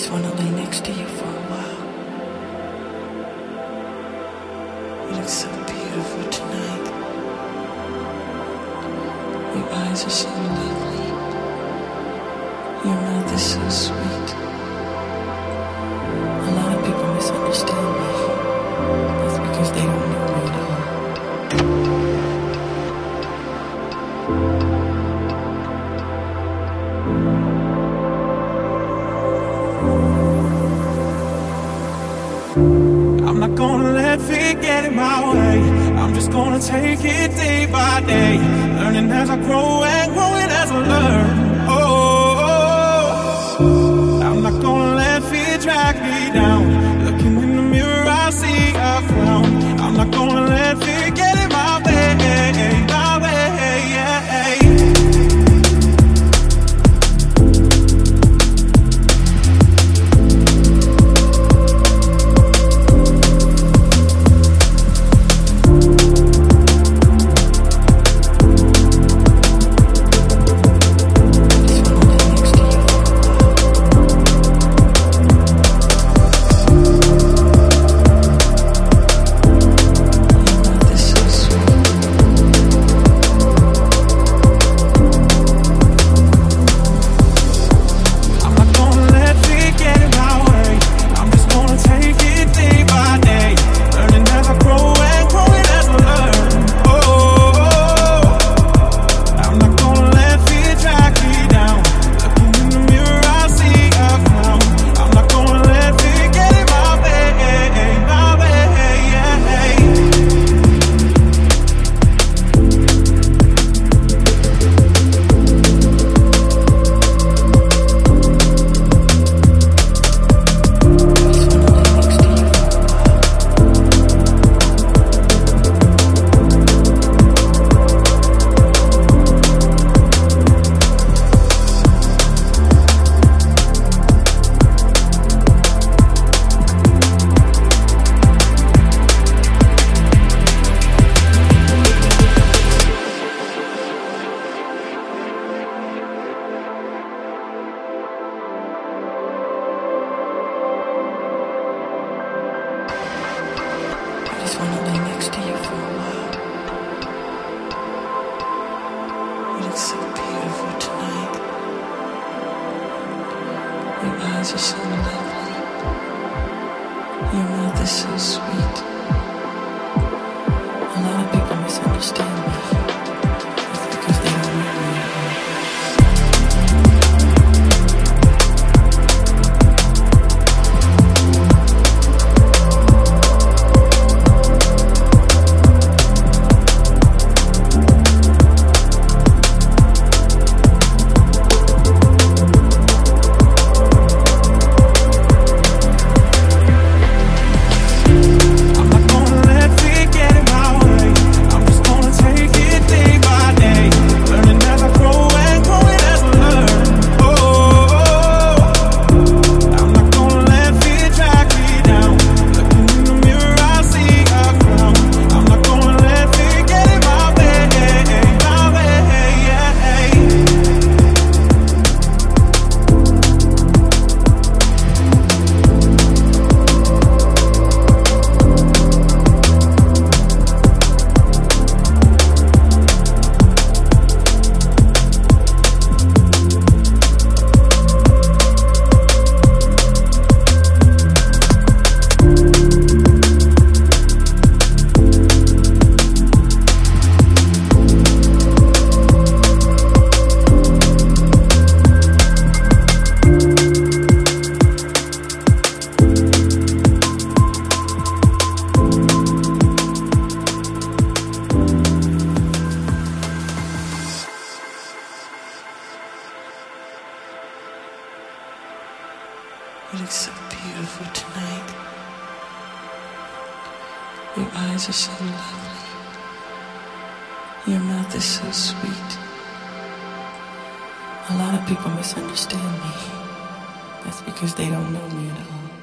just wanna lay next to you for a while. You look so beautiful tonight. Your eyes are so lovely. Your mouth is so sweet. A lot of people misunderstand me. That's because they don't know me at all. I'm not gonna let fear get in my way. I'm just gonna take it day by day, learning as I grow and growing as I learn. Oh, I'm not gonna let fear drag me down. Looking in the mirror, I see a crown. I'm not gonna let fear get in my way, my way, yeah. I just wanna lay next to you for a while. You look so beautiful tonight. Your eyes are so lovely. Your mouth is so sweet. A lot of people misunderstand me. It's because they don't know me at all. You look so beautiful tonight. Your eyes are so lovely. Your mouth is so sweet. A lot of people misunderstand me. That's because they don't know me at all.